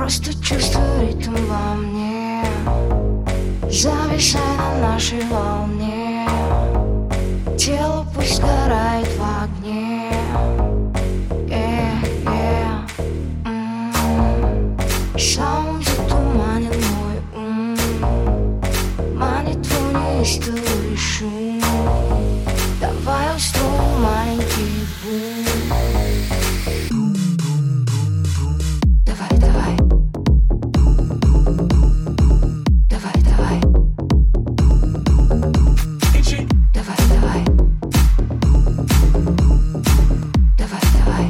Просто чувствую ритм во мне, зависай на нашей волне. Тело пусть сгорает в огне. Сам затуманен мой ум, манит твой неистовый шум. Давай устроим маленький бум. Давай, давай. Давай, давай. Давай, давай. Давай, давай.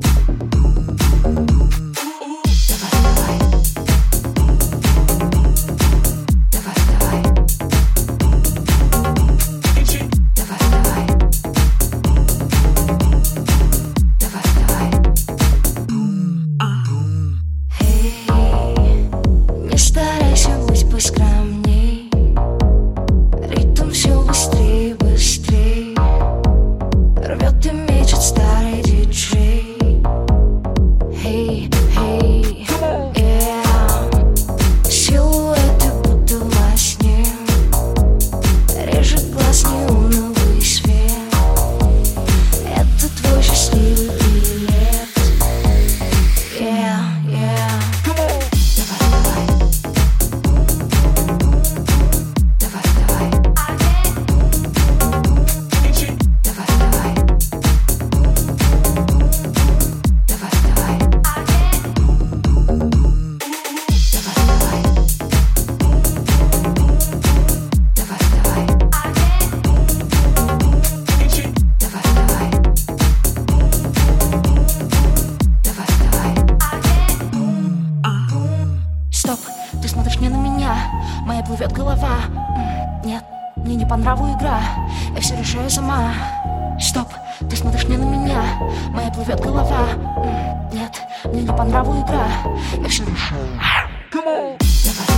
Старайся быть поскромней, ритм все быстрее, быстрее. Рвет и мечет старый диджей. Hey, hey, yeah. Силуэты будто во сне, режет глаз неоновый свет. Это твой счастливый билет. Yeah, yeah. Стоп, ты смотришь не на меня, моя плывет голова. Нет, мне не по нраву игра, я все решаю сама. Стоп, ты смотришь не на меня, моя плывет голова. Нет, мне не по нраву игра, я все решаю. Давай.